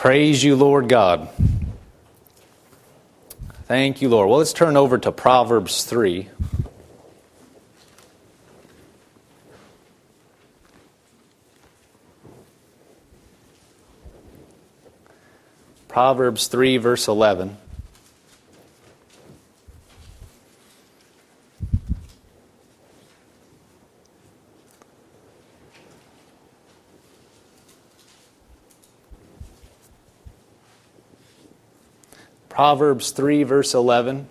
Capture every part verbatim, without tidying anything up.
Praise you, Lord God. Thank you, Lord. Well, let's turn over to Proverbs three. Proverbs three, verse eleven. Proverbs three, verse eleven.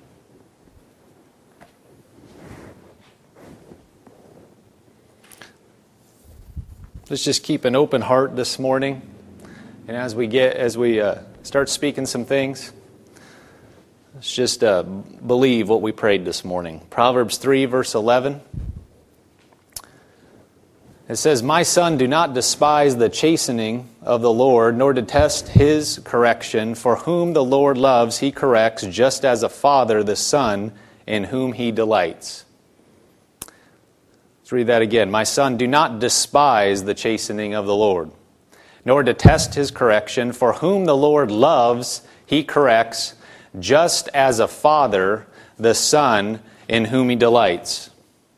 Let's just keep an open heart this morning. And as we get, as we uh, start speaking some things, let's just uh, believe what we prayed this morning. Proverbs three, verse eleven. It says, "My son, do not despise the chastening of the Lord, nor detest his correction. For whom the Lord loves, he corrects, just as a father the son in whom he delights." Let's read that again. "My son, do not despise the chastening of the Lord, nor detest his correction. For whom the Lord loves, he corrects, just as a father the son in whom he delights."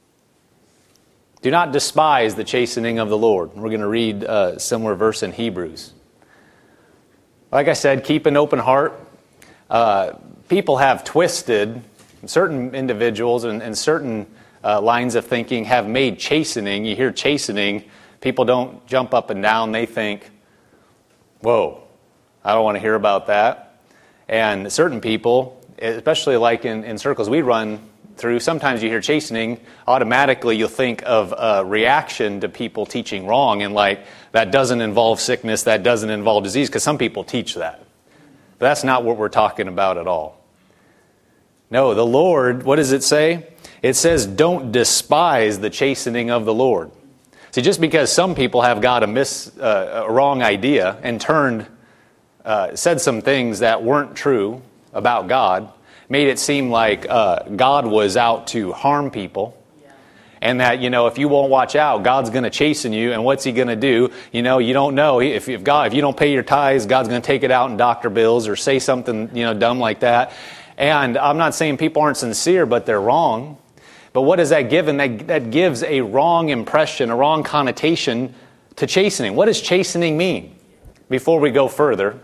Do not despise the chastening of the Lord. We're going to read a similar verse in Hebrews. Like I said, keep an open heart. Uh, people have twisted, certain individuals and, and certain uh, lines of thinking have made chastening. You hear chastening, people don't jump up and down. They think, whoa, I don't want to hear about that. And certain people, especially like in, in circles we run through, sometimes you hear chastening, automatically you'll think of a reaction to people teaching wrong, and like, that doesn't involve sickness, that doesn't involve disease, because some people teach that. But that's not what we're talking about at all. No, the Lord, what does it say? It says, don't despise the chastening of the Lord. See, just because some people have got a, mis, uh, a wrong idea and turned, uh, said some things that weren't true about God, made it seem like uh, God was out to harm people. Yeah. And that, you know, if you won't watch out, God's going to chasten you. And what's he going to do? You know, you don't know. If, if God, if you don't pay your tithes, God's going to take it out in doctor bills or say something, you know, dumb like that. And I'm not saying people aren't sincere, but they're wrong. But what does that give? And that, that gives a wrong impression, a wrong connotation to chastening. What does chastening mean? Before we go further,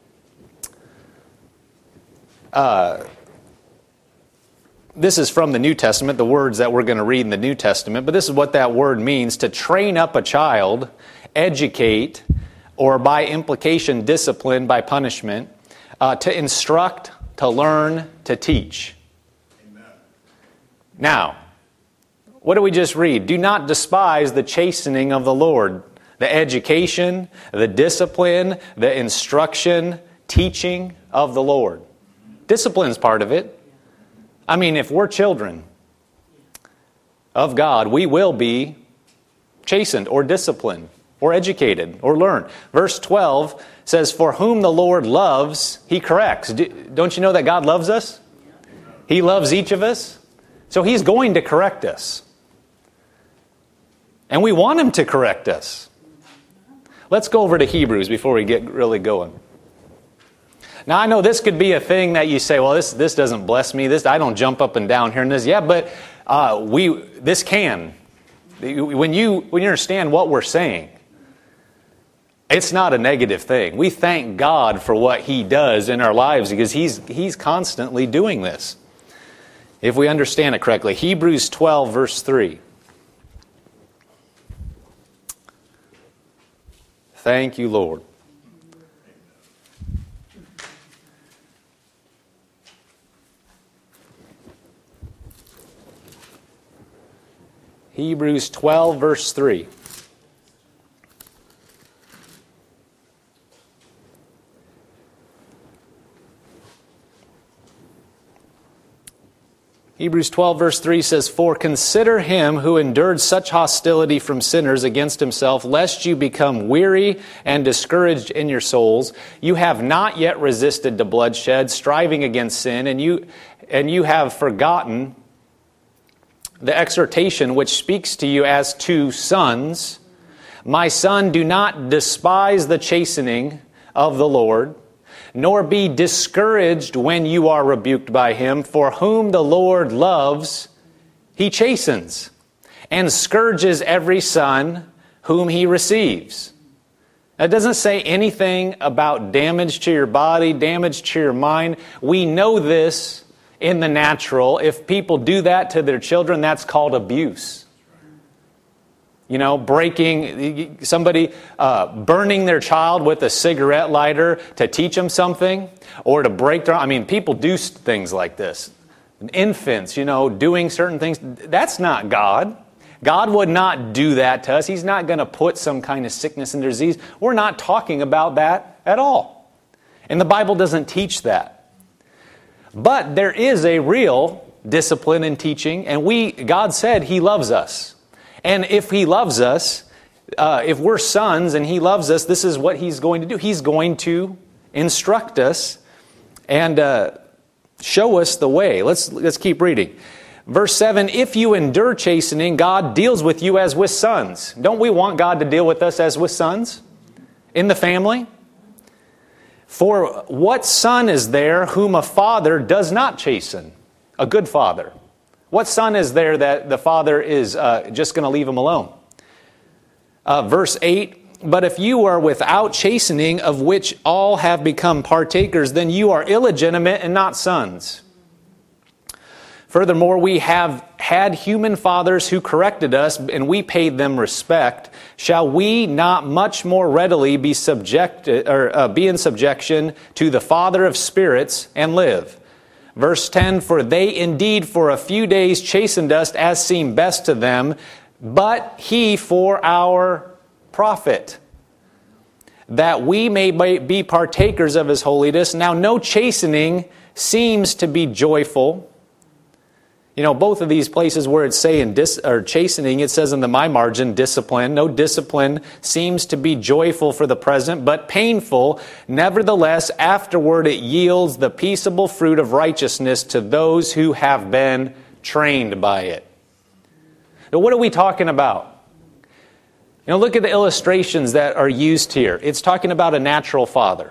uh, this is from the New Testament, the words that we're going to read in the New Testament, but this is what that word means: to train up a child, educate, or by implication discipline by punishment, uh, to instruct, to learn, to teach. Amen. Now, what do we just read? Do not despise the chastening of the Lord. The education, the discipline, the instruction, teaching of the Lord. Discipline's part of it. I mean, if we're children of God, we will be chastened or disciplined or educated or learn. Verse twelve says, "For whom the Lord loves, he corrects." Don't you know that God loves us? He loves each of us. So he's going to correct us. And we want him to correct us. Let's go over to Hebrews before we get really going. Now, I know this could be a thing that you say, well, this this doesn't bless me. This I don't jump up and down hearing this. Yeah, but uh, we this can. When you when you understand what we're saying, it's not a negative thing. We thank God for what he does in our lives because he's he's constantly doing this. If we understand it correctly. Hebrews twelve, verse three. Thank you, Lord. Hebrews twelve, verse three. Hebrews twelve, verse three says, "For consider him who endured such hostility from sinners against himself, lest you become weary and discouraged in your souls. You have not yet resisted to bloodshed, striving against sin, and you and you have forgotten the exhortation which speaks to you as to sons. My son, do not despise the chastening of the Lord, nor be discouraged when you are rebuked by him. For whom the Lord loves, he chastens, and scourges every son whom he receives. It doesn't say anything about damage to your body, damage to your mind. We know this in the natural. If people do that to their children, that's called abuse. You know, breaking, somebody uh, burning their child with a cigarette lighter to teach them something, or to break their, I mean, people do things like this. Infants, you know, doing certain things. That's not God. God would not do that to us. He's not going to put some kind of sickness and disease. We're not talking about that at all. And the Bible doesn't teach that. But there is a real discipline in teaching, and we, God said He loves us. And if He loves us, uh, if we're sons and He loves us, this is what He's going to do. He's going to instruct us and uh, show us the way. Let's let's keep reading. Verse seven, if you endure chastening, God deals with you as with sons. Don't we want God to deal with us as with sons in the family? For what son is there whom a father does not chasten? A good father. What son is there that the father is uh, just going to leave him alone? Uh, verse eight, but if you are without chastening, of which all have become partakers, then you are illegitimate and not sons. Furthermore, we have had human fathers who corrected us, and we paid them respect. Shall we not much more readily be subjected or uh, be in subjection to the Father of spirits and live? Verse ten, for they indeed for a few days chastened us as seemed best to them, but He for our profit, that we may be partakers of His holiness. Now no chastening seems to be joyful. You know, both of these places where it's saying dis, or chastening, it says in the my margin, discipline. No discipline seems to be joyful for the present, but painful. Nevertheless, afterward it yields the peaceable fruit of righteousness to those who have been trained by it. Now, what are we talking about? You know, look at the illustrations that are used here. It's talking about a natural father.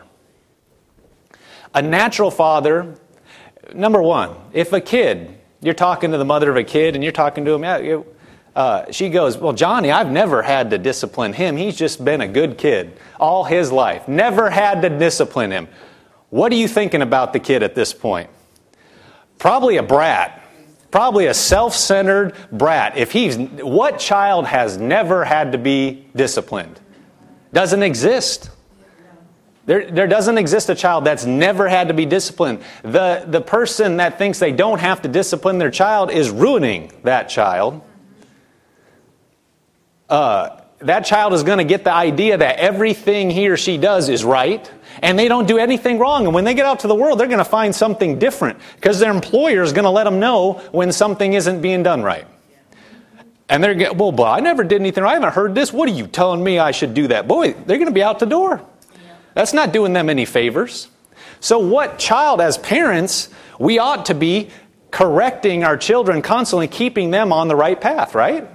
A natural father, number one, if a kid... You're talking to the mother of a kid and you're talking to him. Yeah, you, uh, she goes, well, Johnny, I've never had to discipline him. He's just been a good kid all his life. Never had to discipline him. What are you thinking about the kid at this point? Probably a brat. Probably a self-centered brat. If he's, what child has never had to be disciplined? Doesn't exist. There, there doesn't exist a child that's never had to be disciplined. The, the person that thinks they don't have to discipline their child is ruining that child. Uh, that child is going to get the idea that everything he or she does is right, and they don't do anything wrong. And when they get out to the world, they're going to find something different, because their employer is going to let them know when something isn't being done right. And they're going, well, but I never did anything. I haven't heard this. What are you telling me I should do that? Boy, they're going to be out the door. That's not doing them any favors. So what child, as parents, we ought to be correcting our children, constantly keeping them on the right path, right?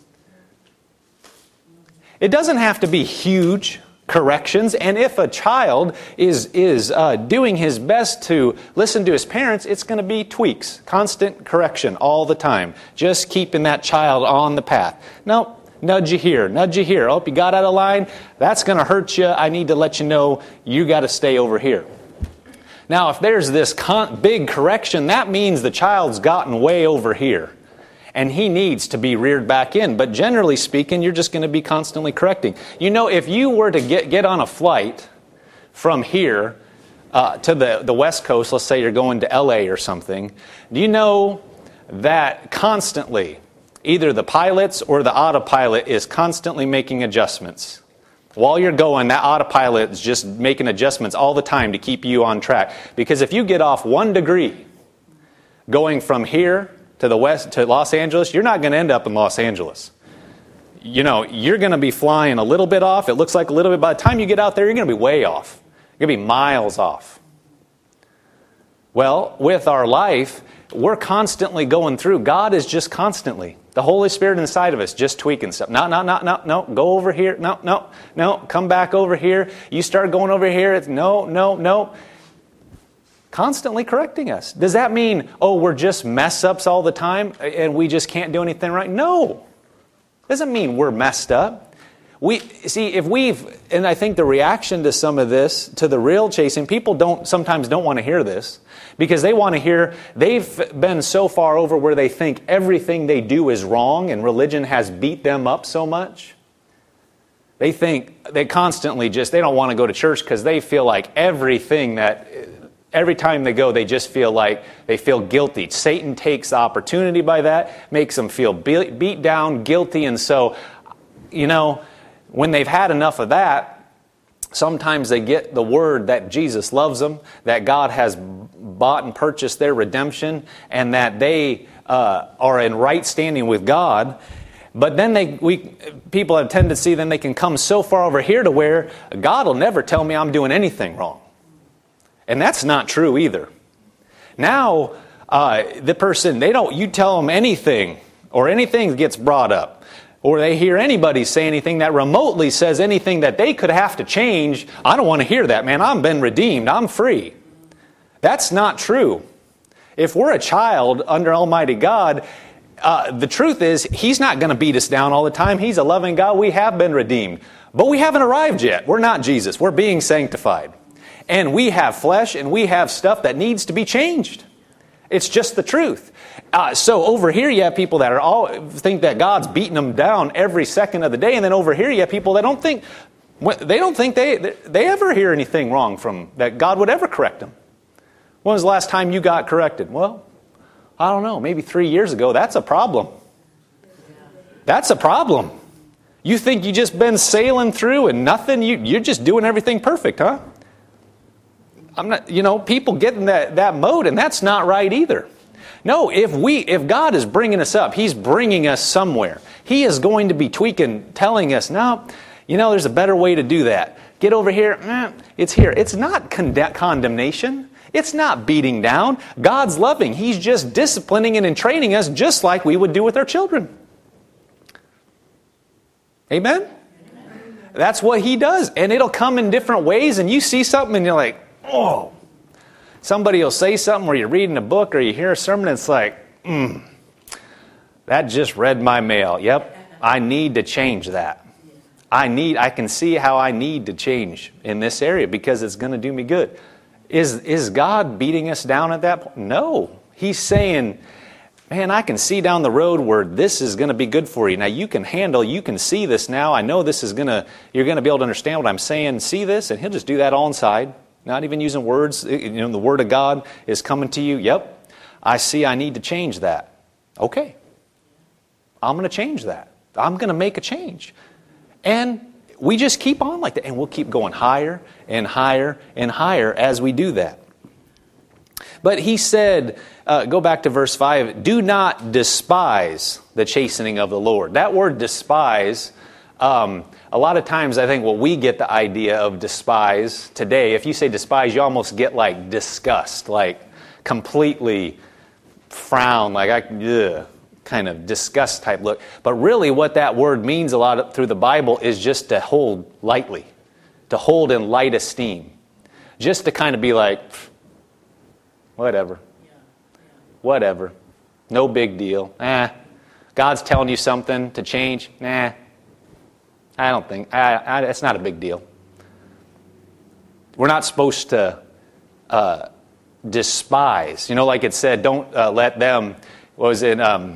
It doesn't have to be huge corrections. And if a child is, is uh, doing his best to listen to his parents, it's going to be tweaks, constant correction all the time. Just keeping that child on the path. Now, nudge you here, nudge you here. Oh, you got out of line? That's going to hurt you. I need to let you know you got to stay over here. Now, if there's this con- big correction, that means the child's gotten way over here. And he needs to be reared back in. But generally speaking, you're just going to be constantly correcting. You know, if you were to get, get on a flight from here uh, to the, the West Coast, let's say you're going to L A or something, do you know that constantly either the pilots or the autopilot is constantly making adjustments? While you're going, that autopilot is just making adjustments all the time to keep you on track. Because if you get off one degree going from here to the west to Los Angeles, you're not going to end up in Los Angeles. You know, you're going to be flying a little bit off. It looks like a little bit. By the time you get out there, you're going to be way off. You're going to be miles off. Well, with our life, we're constantly going through. God is just constantly The Holy Spirit inside of us just tweaking stuff. No, no, no, no, no. Go over here. No, no, no. Come back over here. You start going over here. It's no, no, no. Constantly correcting us. Does that mean, oh, we're just mess ups all the time and we just can't do anything right? No. Doesn't mean we're messed up. We see if we've, and I think the reaction to some of this, to the real chasing, people don't sometimes don't want to hear this because they want to hear, they've been so far over where they think everything they do is wrong and religion has beat them up so much. They think they constantly just, they don't want to go to church because they feel like everything that, every time they go, they just feel like they feel guilty. Satan takes the opportunity by that, makes them feel beat down, guilty, and so, you know, when they've had enough of that, sometimes they get the word that Jesus loves them, that God has bought and purchased their redemption, and that they uh, are in right standing with God. But then they, we, people have a tendency, then they can come so far over here to where God will never tell me I'm doing anything wrong. And that's not true either. Now, uh, the person, they don't, you tell them anything, or anything gets brought up, or they hear anybody say anything that remotely says anything that they could have to change, I don't want to hear that, man. I've been redeemed. I'm free. That's not true. If we're a child under Almighty God, uh, the truth is, He's not going to beat us down all the time. He's a loving God. We have been redeemed. But we haven't arrived yet. We're not Jesus. We're being sanctified. And we have flesh and we have stuff that needs to be changed. It's just the truth. Uh, so over here you have people that are all think that God's beating them down every second of the day, and then over here you have people that don't think they don't think they they ever hear anything wrong from that God would ever correct them. When was the last time you got corrected? Well, I don't know, maybe three years ago. That's a problem. That's a problem. You think you just been sailing through and nothing? You you're just doing everything perfect, huh? I'm not, you know, people get in that, that mode, and that's not right either. No, if we, if God is bringing us up, He's bringing us somewhere. He is going to be tweaking, telling us, no, you know, there's a better way to do that. Get over here, eh, it's here. It's not con- condemnation. It's not beating down. God's loving. He's just disciplining and training us just like we would do with our children. Amen? Amen? That's what He does. And it'll come in different ways, and you see something and you're like, oh, somebody will say something where you're reading a book or you hear a sermon and it's like, mm, that just read my mail. Yep, I need to change that. I need, I can see how I need to change in this area because it's going to do me good. Is, is God beating us down at that point? No. He's saying, man, I can see down the road where this is going to be good for you. Now you can handle, you can see this now. I know this is going to, you're going to be able to understand what I'm saying. See this? And He'll just do that all inside. Not even using words. You know, the Word of God is coming to you. Yep, I see I need to change that. Okay. I'm going to change that. I'm going to make a change. And we just keep on like that. And we'll keep going higher and higher and higher as we do that. But He said, uh, go back to verse five, do not despise the chastening of the Lord. That word despise, um, a lot of times I think, well, we get the idea of despise today. If you say despise, you almost get like disgust, like completely frown, like I, ugh, kind of disgust type look. But really what that word means a lot of, through the Bible is just to hold lightly, to hold in light esteem. Just to kind of be like, whatever, whatever, no big deal. Eh, God's telling you something to change, nah. I don't think, I, I, it's not a big deal. We're not supposed to uh, despise. You know, like it said, don't uh, let them, what was it, um,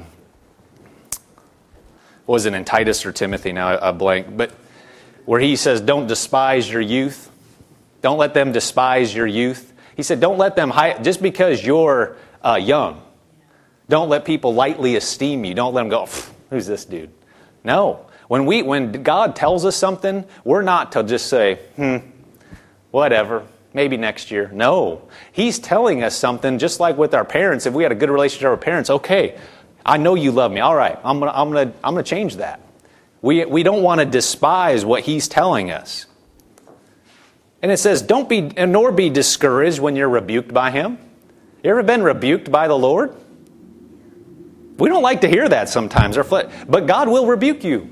what was it in Titus or Timothy, now I blank, but where he says, don't despise your youth. Don't let them despise your youth. He said, don't let them, hi- just because you're uh, young, don't let people lightly esteem you. Don't let them go, who's this dude? No. When we, when God tells us something, we're not to just say, hmm, whatever, maybe next year. No. He's telling us something, just like with our parents. If we had a good relationship with our parents, okay, I know you love me. All right, I'm gonna, I'm gonna, I'm gonna change that. We, we don't want to despise what He's telling us. And it says, don't be, nor be discouraged when you're rebuked by Him. You ever been rebuked by the Lord? We don't like to hear that sometimes. But God will rebuke you.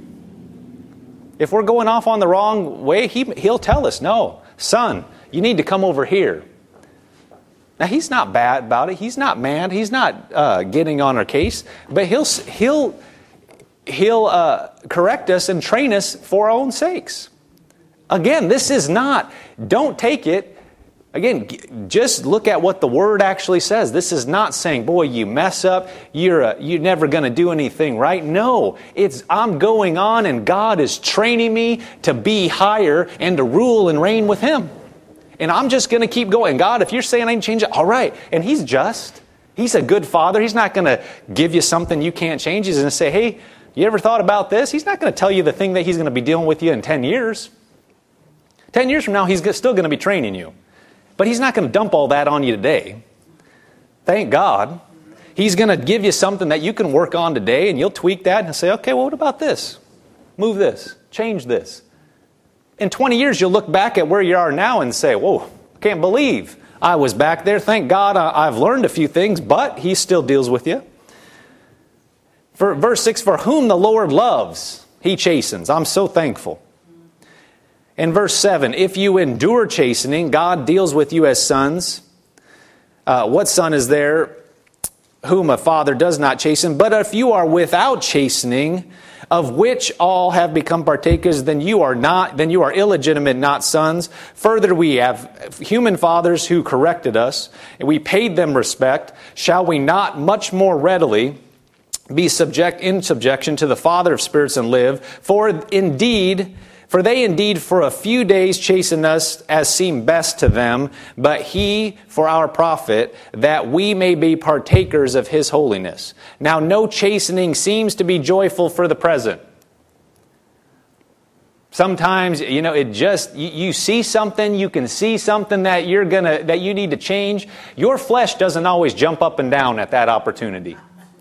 If we're going off on the wrong way, he, He'll tell us, no, son, you need to come over here. Now, He's not bad about it. He's not mad. He's not uh, getting on our case. But He'll, he'll, he'll uh, correct us and train us for our own sakes. Again, this is not, don't take it. Again, just look at what the Word actually says. This is not saying, boy, you mess up, you're uh, you're never going to do anything right. No, it's I'm going on and God is training me to be higher and to rule and reign with Him. And I'm just going to keep going. God, if you're saying I can change it, all right. And He's just. He's a good Father. He's not going to give you something you can't change. He's going to say, hey, you ever thought about this? He's not going to tell you the thing that He's going to be dealing with you in ten years. ten years from now, He's still going to be training you. But He's not going to dump all that on you today. Thank God. He's going to give you something that you can work on today, and you'll tweak that and say, okay, well, what about this? Move this. Change this. In twenty years, you'll look back at where you are now and say, whoa, I can't believe I was back there. Thank God I've learned a few things, but He still deals with you. For verse six, for whom the Lord loves, He chastens. I'm so thankful. In verse seven, if you endure chastening, God deals with you as sons. Uh, what son is there whom a father does not chasten? But if you are without chastening, of which all have become partakers, then you are not, then you are illegitimate, not sons. Further, we have human fathers who corrected us, and we paid them respect. Shall we not much more readily be subject in subjection to the Father of spirits and live? For indeed, For they indeed for a few days chasten us as seemed best to them, but He for our profit, that we may be partakers of His holiness. Now no chastening seems to be joyful for the present. Sometimes, you know, it just, you, you see something, you can see something that you're gonna, that you need to change. Your flesh doesn't always jump up and down at that opportunity.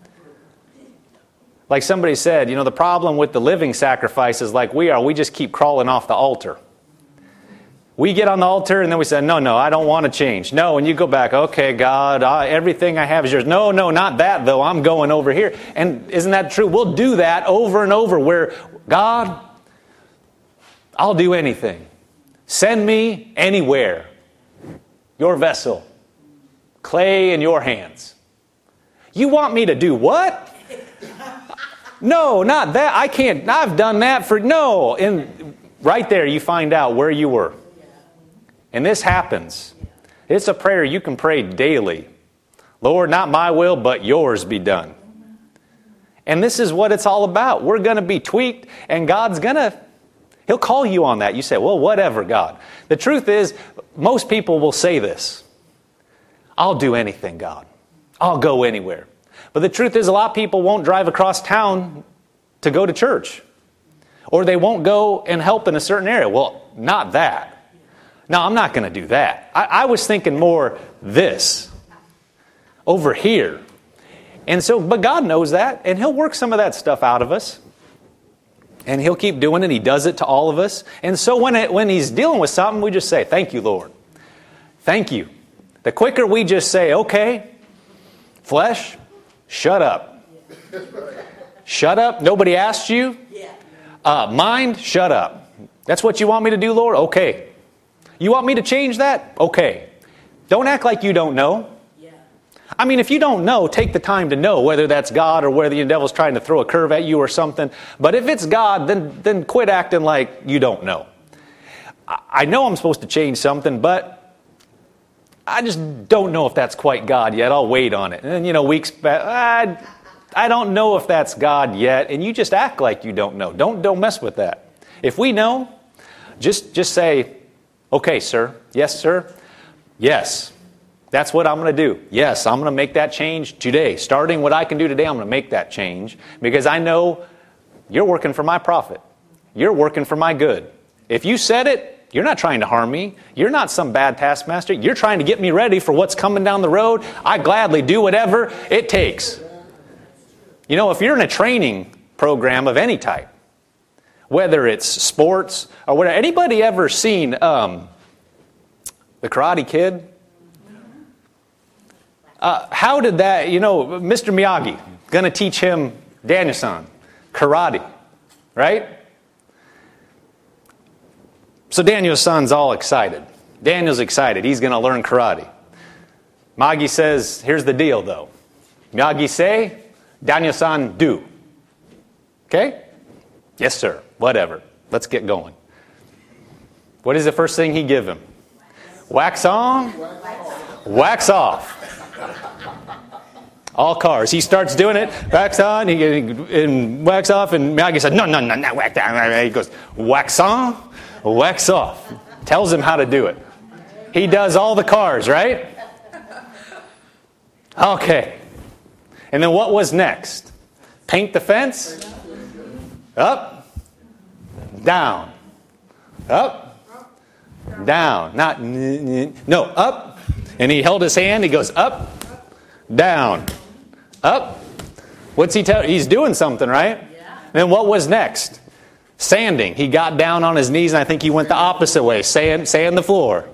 Like somebody said, you know, the problem with the living sacrifices like we are, we just keep crawling off the altar. We get on the altar and then we say, no, no, I don't want to change. No, and you go back, okay, God, I, everything I have is yours. No, no, not that though. I'm going over here. And isn't that true? We'll do that over and over where, God, I'll do anything. Send me anywhere. Your vessel. Clay in your hands. You want me to do what? No, not that. I can't. I've done that for, no. And right there you find out where you were. And this happens. It's a prayer you can pray daily. Lord, not my will, but yours be done. And this is what it's all about. We're going to be tweaked, and God's going to, He'll call you on that. You say, well, whatever, God. The truth is, most people will say this. I'll do anything, God. I'll go anywhere. But the truth is, a lot of people won't drive across town to go to church. Or they won't go and help in a certain area. Well, not that. No, I'm not going to do that. I, I was thinking more this. Over here. And so, but God knows that. And He'll work some of that stuff out of us. And He'll keep doing it. He does it to all of us. And so when, it, when He's dealing with something, we just say, thank you, Lord. Thank you. The quicker we just say, okay, flesh, shut up. Shut up. Nobody asked you. Uh, mind, shut up. That's what you want me to do, Lord? Okay. You want me to change that? Okay. Don't act like you don't know. I mean, if you don't know, take the time to know whether that's God or whether the devil's trying to throw a curve at you or something. But if it's God, then, then quit acting like you don't know. I, I know I'm supposed to change something, but I just don't know if that's quite God yet. I'll wait on it. And then, you know, weeks back, I, I don't know if that's God yet. And you just act like you don't know. Don't, don't mess with that. If we know, just, just say, okay, sir. Yes, sir. Yes. That's what I'm going to do. Yes, I'm going to make that change today. Starting what I can do today, I'm going to make that change. Because I know you're working for my profit. You're working for my good. If you said it, you're not trying to harm me. You're not some bad taskmaster. You're trying to get me ready for what's coming down the road. I gladly do whatever it takes. You know, if you're in a training program of any type, whether it's sports or whatever, anybody ever seen um, The Karate Kid? Uh, how did that, you know, Mister Miyagi, going to teach him Daniel-san, karate, right? So Daniel-san's all excited. Daniel's excited. He's going to learn karate. Miyagi says, here's the deal, though. Miyagi say, Daniel-san do. Okay? Yes, sir. Whatever. Let's get going. What is the first thing he give him? Wax on, wax off. All cars. He starts doing it. Wax on, he, and wax off, and Miyagi said, no, no, no, no, wax on. He goes, wax on, wax off. Tells him how to do it. He does all the cars, right? Okay. And then what was next? Paint the fence? Up, down, up, down. Not, no, up. And he held his hand. He goes up, down, up. What's he tell? He's doing something, right? Yeah. Then what was next? Sanding. He got down on his knees, and I think he went the opposite way. Sand, sand the floor.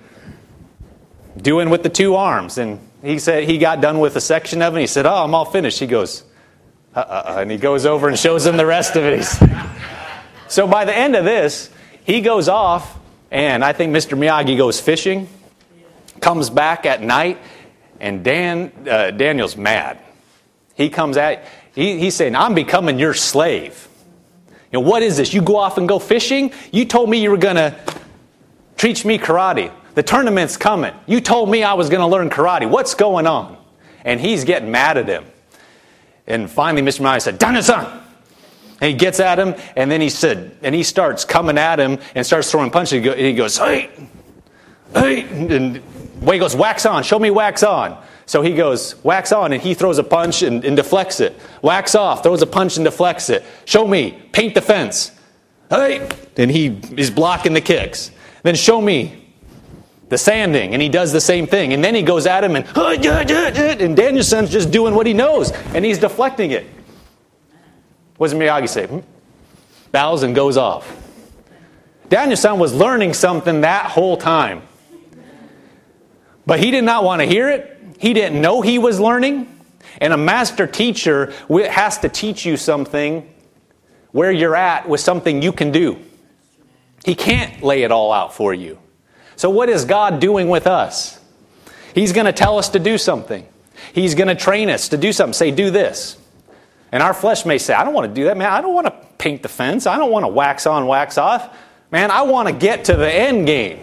Doing with the two arms. And he said he got done with a section of it. And he said, oh, I'm all finished. He goes, uh-uh. And he goes over and shows him the rest of it. So by the end of this, he goes off, and I think Mister Miyagi goes fishing, comes back at night, and Dan uh, Daniel's mad. He comes at, he, he's saying, I'm becoming your slave. You know, what is this? You go off and go fishing? You told me you were going to teach me karate. The tournament's coming. You told me I was going to learn karate. What's going on? And he's getting mad at him. And finally, Mister Miyagi said, Daniel-san. And he gets at him, and then he said, and he starts coming at him and starts throwing punches. And he goes, hey, hey. And Wei goes, wax on. Show me wax on. So he goes, wax on, and he throws a punch and, and deflects it. Wax off, throws a punch and deflects it. Show me, paint the fence. Hey. And he is blocking the kicks. Then show me the sanding, and he does the same thing. And then he goes at him, and and Daniel-san's just doing what he knows, and he's deflecting it. What does Miyagi say? Hmm? Bows and goes off. Daniel-san was learning something that whole time. But he did not want to hear it. He didn't know he was learning. And a master teacher has to teach you something where you're at with something you can do. He can't lay it all out for you. So what is God doing with us? He's going to tell us to do something. He's going to train us to do something. Say, do this. And our flesh may say, I don't want to do that, man. I don't want to paint the fence. I don't want to wax on, wax off. Man, I want to get to the end game.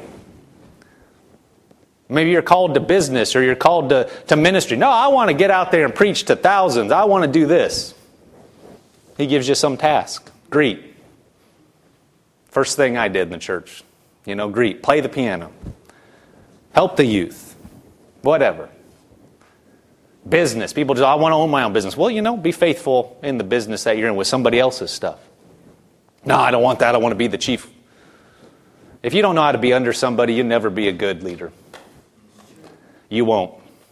Maybe you're called to business or you're called to, to ministry. No, I want to get out there and preach to thousands. I want to do this. He gives you some task. Greet. First thing I did in the church. You know, greet. Play the piano. Help the youth. Whatever. Business. People just, I want to own my own business. Well, you know, be faithful in the business that you're in with somebody else's stuff. No, I don't want that. I want to be the chief. If you don't know how to be under somebody, you'll never be a good leader. You won't.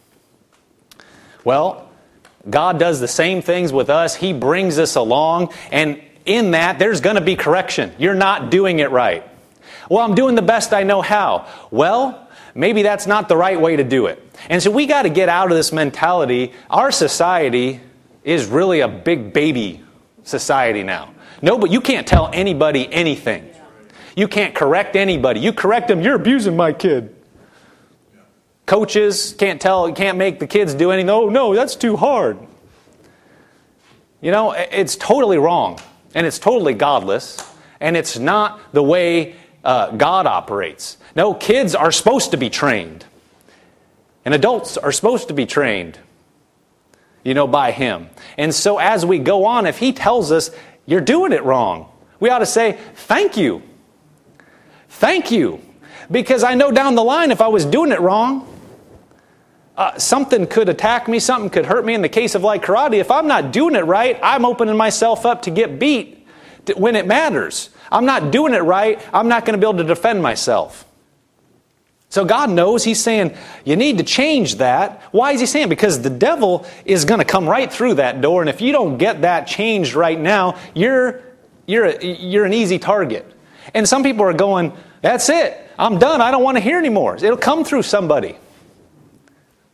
Well, God does the same things with us. He brings us along, and in that, there's going to be correction. You're not doing it right. Well, I'm doing the best I know how. Well, maybe that's not the right way to do it. And so we got to get out of this mentality. Our society is really a big baby society now. No, but you can't tell anybody anything. You can't correct anybody. You correct them, you're abusing my kid. Coaches can't tell, can't make the kids do anything. Oh, no, that's too hard. You know, it's totally wrong. And it's totally godless. And it's not the way uh, God operates. No, kids are supposed to be trained. And adults are supposed to be trained, you know, by Him. And so as we go on, if He tells us, you're doing it wrong, we ought to say, thank you. Thank you. Because I know down the line, if I was doing it wrong, uh, something could attack me, something could hurt me. In the case of like karate, if I'm not doing it right, I'm opening myself up to get beat when it matters. I'm not doing it right, I'm not going to be able to defend myself. So God knows. He's saying, you need to change that. Why is He saying? Because the devil is going to come right through that door, and if you don't get that changed right now, you're, you're, a, you're an easy target. And some people are going, that's it. I'm done. I don't want to hear anymore. It'll come through somebody.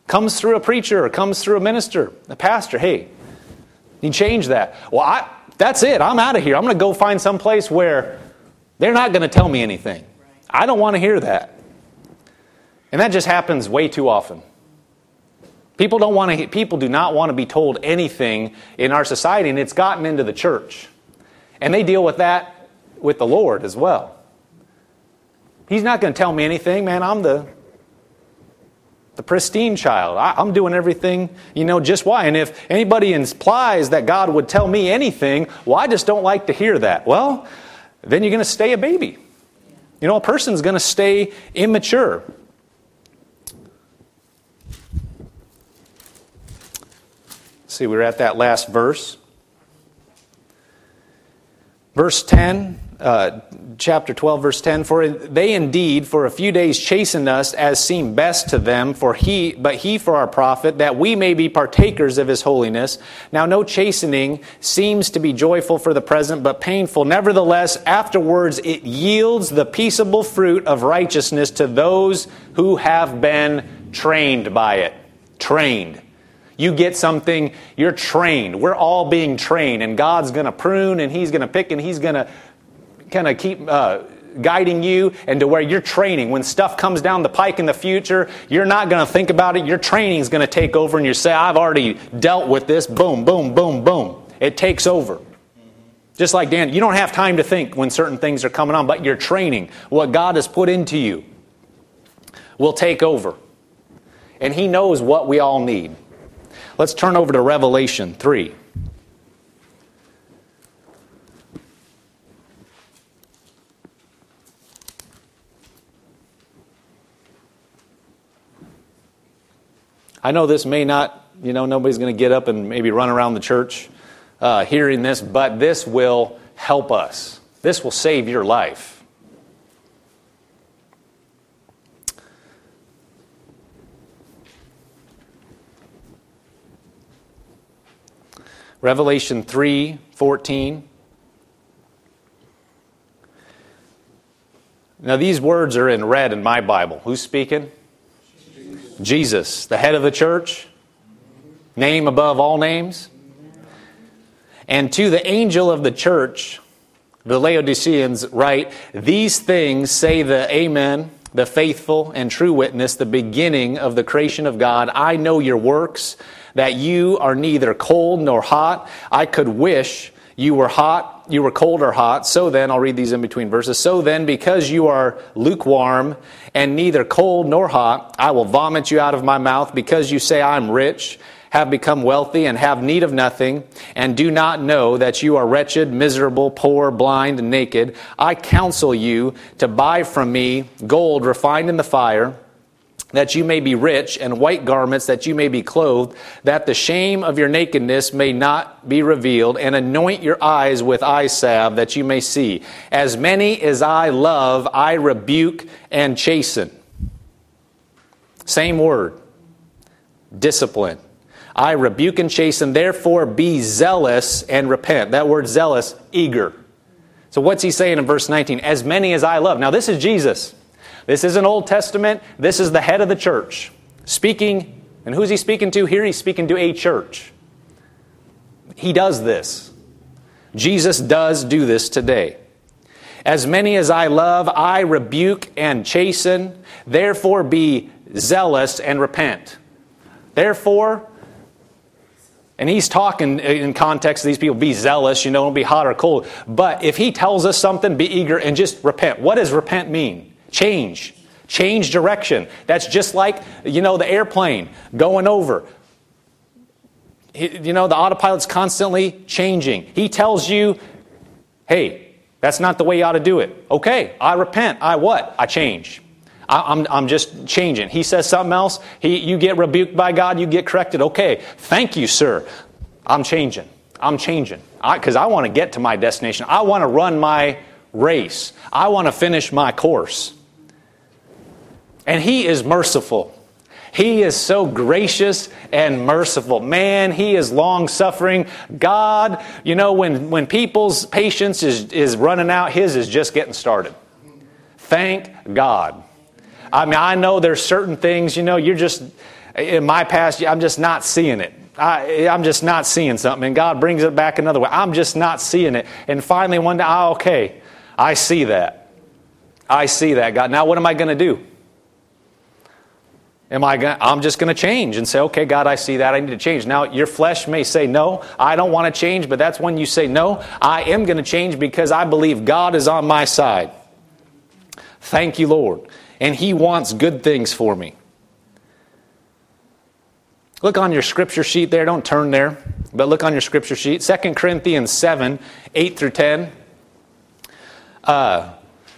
Comes through a preacher or comes through a minister, a pastor. Hey, you change that. Well, I, that's it. I'm out of here. I'm going to go find some place where they're not going to tell me anything. I don't want to hear that. And that just happens way too often. People don't want to. People do not want to be told anything in our society, and it's gotten into the church. And they deal with that with the Lord as well. He's not going to tell me anything, man. I'm the the pristine child. I, I'm doing everything, you know, just why. And if anybody implies that God would tell me anything, well, I just don't like to hear that. Well, then you're going to stay a baby. You know, a person's going to stay immature. See, we're at that last verse. Verse ten, uh, chapter twelve, verse ten. For they indeed for a few days chastened us as seemed best to them, for he, but he for our profit, that we may be partakers of his holiness. Now no chastening seems to be joyful for the present, but painful. Nevertheless, afterwards it yields the peaceable fruit of righteousness to those who have been trained by it. Trained. You get something, you're trained. We're all being trained, and God's going to prune, and He's going to pick, and He's going to kind of keep uh, guiding you, and to where you're training. When stuff comes down the pike in the future, you're not going to think about it. Your training is going to take over, and you say, I've already dealt with this. Boom, boom, boom, boom. It takes over. Just like Dan, you don't have time to think when certain things are coming on, but your training, what God has put into you, will take over. And He knows what we all need. Let's turn over to Revelation three. I know this may not, you know, nobody's going to get up and maybe run around the church uh, hearing this, but this will help us. This will save your life. Revelation three fourteen. Now these words are in red in my Bible. Who's speaking? Jesus. Jesus, the head of the church. Name above all names. And to the angel of the church, the Laodiceans, write, these things say the Amen, the faithful and true witness, the beginning of the creation of God. I know your works, that you are neither cold nor hot. I could wish you were hot, you were cold or hot. So then, I'll read these in between verses. So then, because you are lukewarm and neither cold nor hot, I will vomit you out of my mouth. Because you say, I am rich, have become wealthy, and have need of nothing, and do not know that you are wretched, miserable, poor, blind, and naked, I counsel you to buy from me gold refined in the fire, that you may be rich, and white garments, that you may be clothed, that the shame of your nakedness may not be revealed, and anoint your eyes with eye salve, that you may see. As many as I love, I rebuke and chasten. Same word. Discipline. I rebuke and chasten, therefore be zealous and repent. That word zealous, eager. So what's he saying in verse nineteen? As many as I love. Now this is Jesus. This isn't Old Testament. This is the head of the church. Speaking, and who's he speaking to here? He's speaking to a church. He does this. Jesus does do this today. As many as I love, I rebuke and chasten. Therefore be zealous and repent. Therefore, and he's talking in context to these people, be zealous, you know, don't be hot or cold. But if he tells us something, be eager and just repent. What does repent mean? Change. Change direction. That's just like, you know, the airplane going over. You know, the autopilot's constantly changing. He tells you, hey, that's not the way you ought to do it. Okay, I repent. I what? I change. I, I'm, I'm just changing. He says something else. He, you get rebuked by God. You get corrected. Okay, thank you, sir. I'm changing. I'm changing. Because I, I want to get to my destination. I want to run my race. I want to finish my course. And He is merciful. He is so gracious and merciful. Man, He is long-suffering. God, you know, when, when people's patience is, is running out, His is just getting started. Thank God. I mean, I know there's certain things, you know, you're just, in my past, I'm just not seeing it. I, I'm just not seeing something. And God brings it back another way. I'm just not seeing it. And finally one day, oh, okay, I see that. I see that, God. Now what am I going to do? Am I gonna, I'm just going to change and say, okay, God, I see that. I need to change. Now, your flesh may say, no, I don't want to change. But that's when you say, no, I am going to change because I believe God is on my side. Thank you, Lord. And He wants good things for me. Look on your scripture sheet there. Don't turn there. But look on your scripture sheet. Second Corinthians seven, eight through ten. Uh...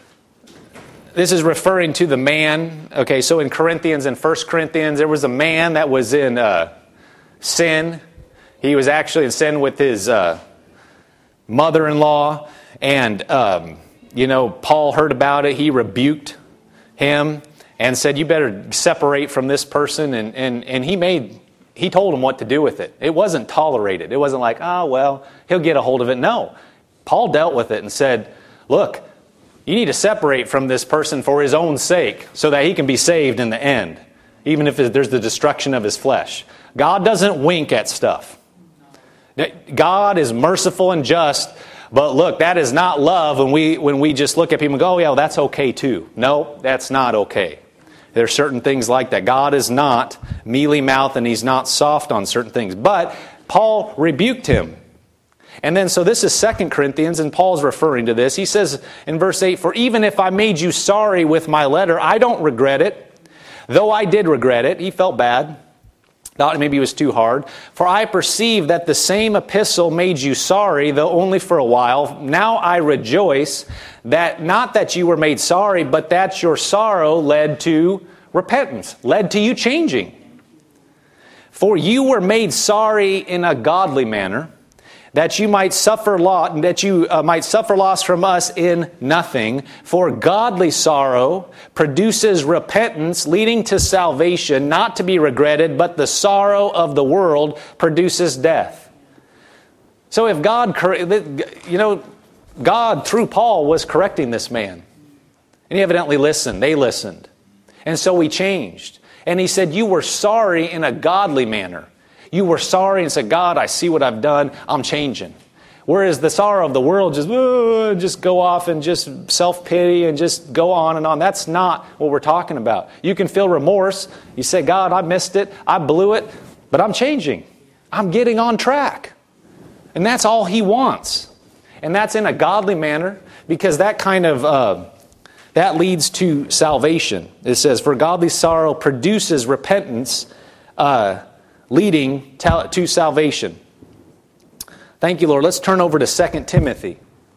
This is referring to the man. Okay, so in Corinthians and First Corinthians, there was a man that was in uh, sin. He was actually in sin with his uh, mother-in-law. And, um, you know, Paul heard about it. He rebuked him and said, you better separate from this person. And, and, and he made, he told him what to do with it. It wasn't tolerated. It wasn't like, oh, well, he'll get a hold of it. No, Paul dealt with it and said, look, you need to separate from this person for his own sake so that he can be saved in the end, even if there's the destruction of his flesh. God doesn't wink at stuff. God is merciful and just, but look, that is not love when we when we just look at people and go, oh yeah, well, that's okay too. No, that's not okay. There are certain things like that. God is not mealy-mouthed and He's not soft on certain things. But Paul rebuked him. And then, so this is Second Corinthians, and Paul's referring to this. He says in verse eight, for even if I made you sorry with my letter, I don't regret it. Though I did regret it, he felt bad. Thought maybe it was too hard. For I perceive that the same epistle made you sorry, though only for a while. Now I rejoice that not that you were made sorry, but that your sorrow led to repentance, led to you changing. For you were made sorry in a godly manner, that you might suffer loss, that you uh, might suffer loss from us in nothing. For godly sorrow produces repentance, leading to salvation, not to be regretted, but the sorrow of the world produces death. So if God, you know, God through Paul was correcting this man, and he evidently listened. They listened, and so he changed. And he said, "You were sorry in a godly manner." You were sorry and said, God, I see what I've done. I'm changing. Whereas the sorrow of the world just, oh, just go off and just self-pity and just go on and on. That's not what we're talking about. You can feel remorse. You say, God, I missed it. I blew it. But I'm changing. I'm getting on track. And that's all He wants. And that's in a godly manner, because that kind of, uh, that leads to salvation. It says, for godly sorrow produces repentance, uh, leading to salvation. Thank you, Lord. Let's turn over to Second Timothy.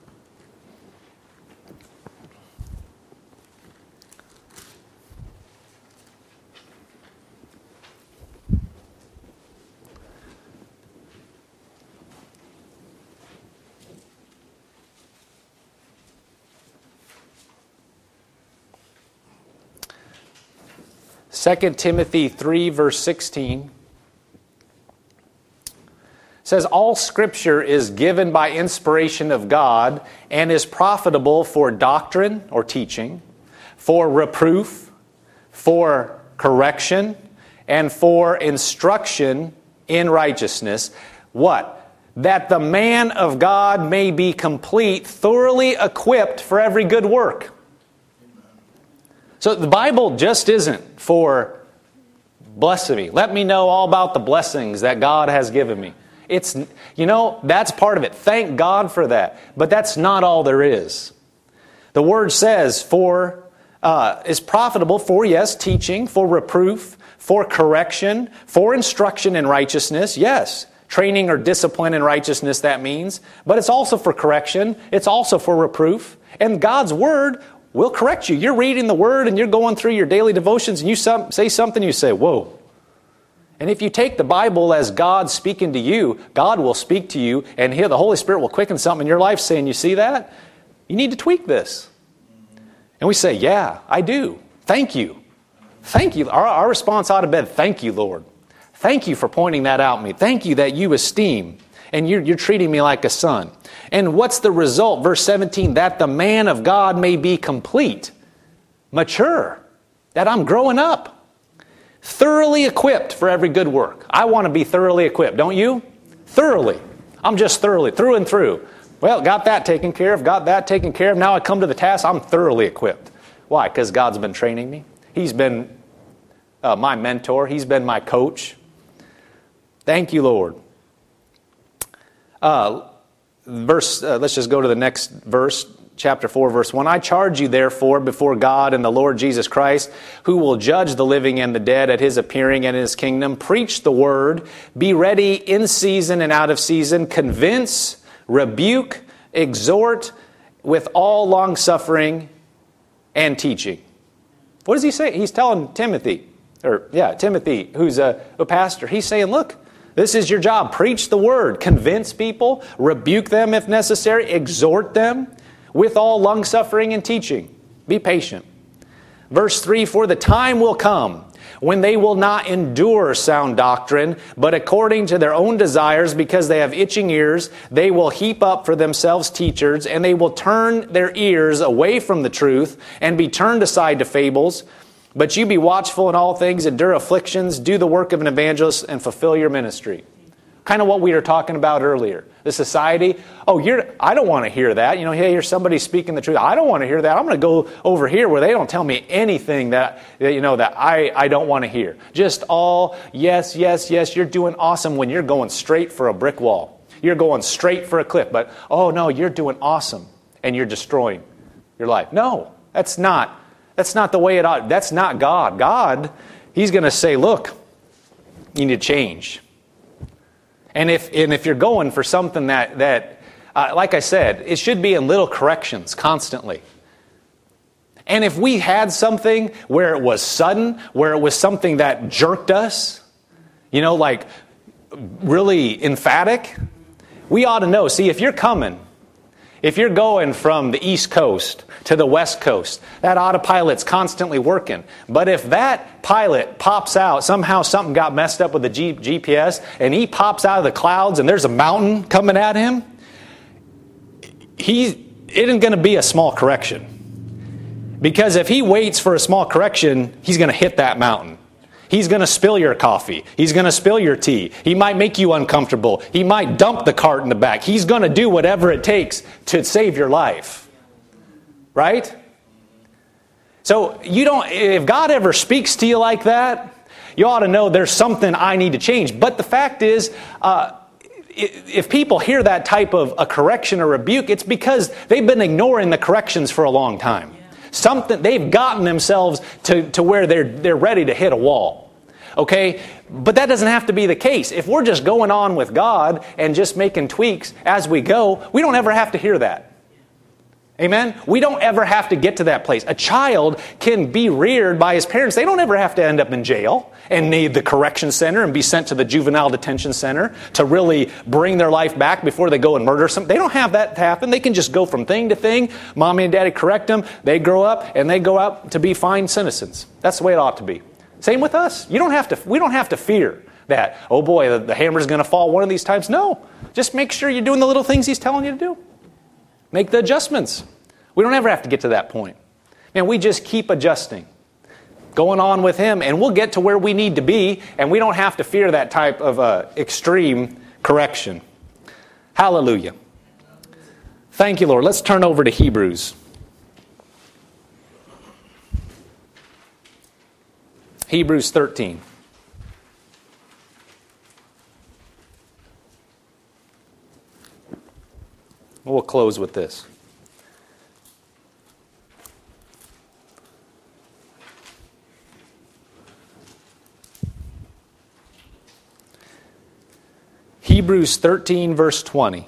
Second Timothy three, verse sixteen. Says, all Scripture is given by inspiration of God and is profitable for doctrine or teaching, for reproof, for correction, and for instruction in righteousness. What? That the man of God may be complete, thoroughly equipped for every good work. So the Bible just isn't for blessing me. Let me know all about the blessings that God has given me. It's, you know, that's part of it. Thank God for that. But that's not all there is. The Word says, for, uh, is profitable for, yes, teaching, for reproof, for correction, for instruction in righteousness, yes. Training or discipline in righteousness, that means. But it's also for correction. It's also for reproof. And God's Word will correct you. You're reading the Word and you're going through your daily devotions and you some, say something, you say, whoa. And if you take the Bible as God speaking to you, God will speak to you, and here the Holy Spirit will quicken something in your life saying, you see that? You need to tweak this. And we say, yeah, I do. Thank you. Thank you. Our, our response ought to be, thank you, Lord. Thank you for pointing that out to me. Thank you that you esteem, and you're, you're treating me like a son. And what's the result? Verse seventeen, that the man of God may be complete, mature, that I'm growing up, thoroughly equipped for every good work. I want to be thoroughly equipped, don't you? Thoroughly. I'm just thoroughly, through and through. Well, got that taken care of, got that taken care of. Now I come to the task, I'm thoroughly equipped. Why? Because God's been training me. He's been uh, my mentor. He's been my coach. Thank you, Lord. Uh, verse. Uh, let's just go to the next verse. Chapter four, verse one. I charge you, therefore, before God and the Lord Jesus Christ, who will judge the living and the dead at His appearing and His kingdom. Preach the word. Be ready in season and out of season. Convince, rebuke, exhort with all long-suffering and teaching. What does he say? He's telling Timothy, or yeah, Timothy, who's a, a pastor. He's saying, look, this is your job. Preach the word. Convince people. Rebuke them if necessary. Exhort them with all long-suffering and teaching. Be patient. Verse three, for the time will come when they will not endure sound doctrine, but according to their own desires, because they have itching ears, they will heap up for themselves teachers, and they will turn their ears away from the truth and be turned aside to fables. But you be watchful in all things, endure afflictions, do the work of an evangelist, and fulfill your ministry. Kind of what we were talking about earlier. The society, oh, you're, I don't want to hear that. You know, hey, here's somebody speaking the truth. I don't want to hear that. I'm going to go over here where they don't tell me anything that, you know, that I, I don't want to hear. Just all, yes, yes, yes, you're doing awesome when you're going straight for a brick wall. You're going straight for a cliff. But, oh, no, you're doing awesome and you're destroying your life. No, that's not. That's not the way it ought. That's not God. God, He's going to say, look, you need to change. And if and if you're going for something that, that uh, like I said, it should be in little corrections constantly. And if we had something where it was sudden, where it was something that jerked us, you know, like really emphatic, we ought to know. See, if you're coming, if you're going from the East Coast to the West Coast, that autopilot's constantly working. But if that pilot pops out, somehow something got messed up with the G- GPS, and he pops out of the clouds and there's a mountain coming at him, he, it isn't going to be a small correction. Because if he waits for a small correction, he's going to hit that mountain. He's going to spill your coffee. He's going to spill your tea. He might make you uncomfortable. He might dump the cart in the back. He's going to do whatever it takes to save your life. Right? So you don't, if God ever speaks to you like that, you ought to know there's something I need to change. But the fact is, uh, if people hear that type of a correction or rebuke, it's because they've been ignoring the corrections for a long time. Something they've gotten themselves to, to where they're they're ready to hit a wall. Okay? But that doesn't have to be the case. If we're just going on with God and just making tweaks as we go, we don't ever have to hear that. Amen? We don't ever have to get to that place. A child can be reared by his parents. They don't ever have to end up in jail and need the correction center and be sent to the juvenile detention center to really bring their life back before they go and murder something. They don't have that to happen. They can just go from thing to thing. Mommy and daddy correct them. They grow up and they go out to be fine citizens. That's the way it ought to be. Same with us. You don't have to. We don't have to fear that, oh boy, the, the hammer's going to fall one of these times. No. Just make sure you're doing the little things He's telling you to do. Make the adjustments. We don't ever have to get to that point. Man, we just keep adjusting, going on with Him, and we'll get to where we need to be, and we don't have to fear that type of uh, extreme correction. Hallelujah. Thank you, Lord. Let's turn over to Hebrews. Hebrews thirteen. We'll close with this. Hebrews thirteen, verse twenty.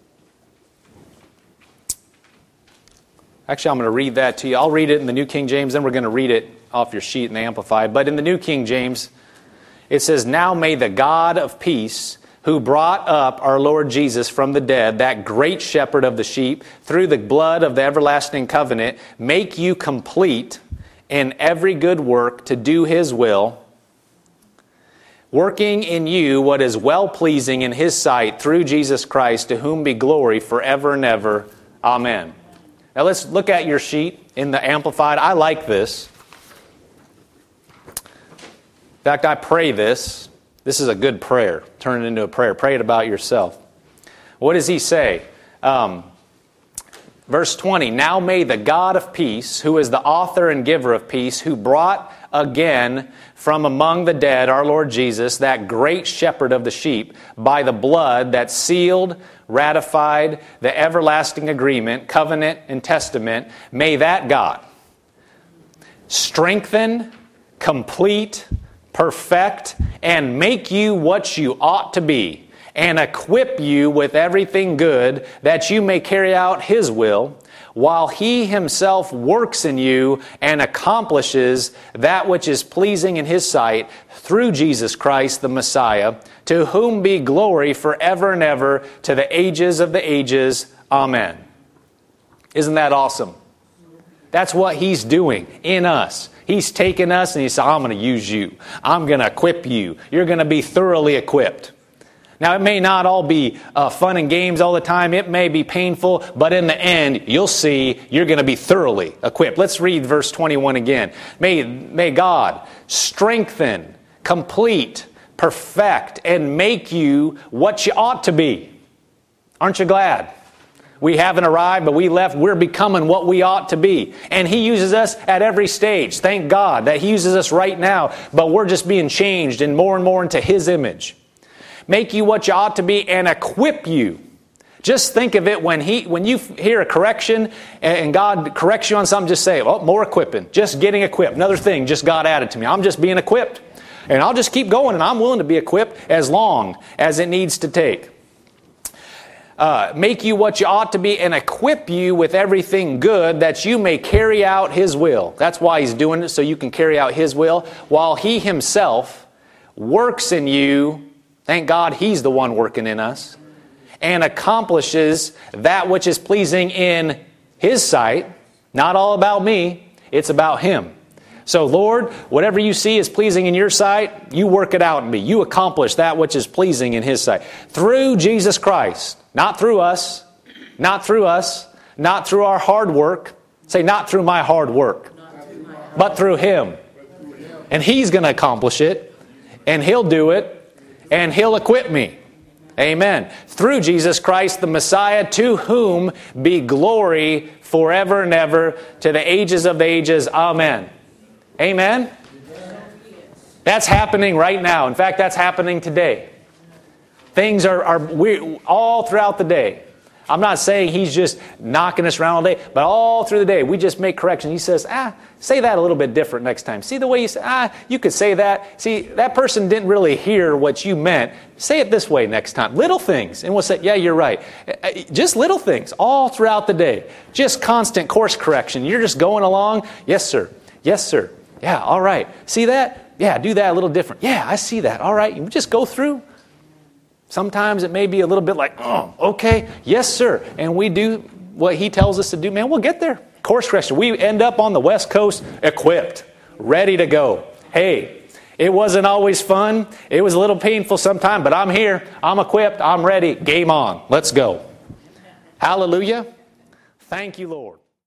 Actually, I'm going to read that to you. I'll read it in the New King James, then we're going to read it off your sheet in the Amplified. But in the New King James, it says, now may the God of peace, who brought up our Lord Jesus from the dead, that great shepherd of the sheep, through the blood of the everlasting covenant, make you complete in every good work to do His will, working in you what is well-pleasing in His sight through Jesus Christ, to whom be glory forever and ever. Amen. Now let's look at your sheet in the Amplified. I like this. fact, I pray this. This is a good prayer. Turn it into a prayer. Pray it about yourself. What does he say? Um, verse twenty, now may the God of peace, who is the author and giver of peace, who brought again from among the dead our Lord Jesus, that great shepherd of the sheep, by the blood that sealed, ratified the everlasting agreement, covenant, and testament, may that God strengthen, complete, perfect, and make you what you ought to be, and equip you with everything good, that you may carry out His will, while He Himself works in you and accomplishes that which is pleasing in His sight, through Jesus Christ the Messiah, to whom be glory forever and ever, to the ages of the ages. Amen. Isn't that awesome? That's what He's doing in us. He's taken us and He said, I'm going to use you. I'm going to equip you. You're going to be thoroughly equipped. Now, it may not all be uh, fun and games all the time. It may be painful, but in the end, you'll see you're going to be thoroughly equipped. Let's read verse twenty-one again. May, may God strengthen, complete, perfect, and make you what you ought to be. Aren't you glad? We haven't arrived, but we left. We're becoming what we ought to be. And He uses us at every stage. Thank God that He uses us right now, but we're just being changed and more and more into His image. Make you what you ought to be and equip you. Just think of it when he, when you hear a correction and God corrects you on something, just say, oh, more equipping. Just getting equipped. Another thing, just God added to me. I'm just being equipped. And I'll just keep going, and I'm willing to be equipped as long as it needs to take. Uh, make you what you ought to be and equip you with everything good, that you may carry out His will. That's why He's doing it, so you can carry out His will, while He Himself works in you. Thank God He's the one working in us, and accomplishes that which is pleasing in His sight. Not all about me, it's about Him. So Lord, whatever you see is pleasing in your sight, you work it out in me. You accomplish that which is pleasing in His sight. Through Jesus Christ. Not through us. Not through us. Not through our hard work. Say, not through my hard work. But through Him. And He's going to accomplish it. And He'll do it. And He'll equip me. Amen. Through Jesus Christ the Messiah, to whom be glory forever and ever, to the ages of the ages. Amen. Amen? That's happening right now. In fact, that's happening today. Things are, are we, all throughout the day. I'm not saying He's just knocking us around all day, but all through the day, we just make corrections. He says, ah, say that a little bit different next time. See the way you say, ah, you could say that. See, that person didn't really hear what you meant. Say it this way next time. Little things. And we'll say, yeah, you're right. Just little things all throughout the day. Just constant course correction. You're just going along. Yes, sir. Yes, sir. Yeah, all right. See that? Yeah, do that a little different. Yeah, I see that. All right. You just go through. Sometimes it may be a little bit like, oh, okay, yes, sir. And we do what He tells us to do. Man, we'll get there. Course correction. We end up on the West Coast equipped, ready to go. Hey, it wasn't always fun. It was a little painful sometimes, but I'm here. I'm equipped. I'm ready. Game on. Let's go. Hallelujah. Thank you, Lord.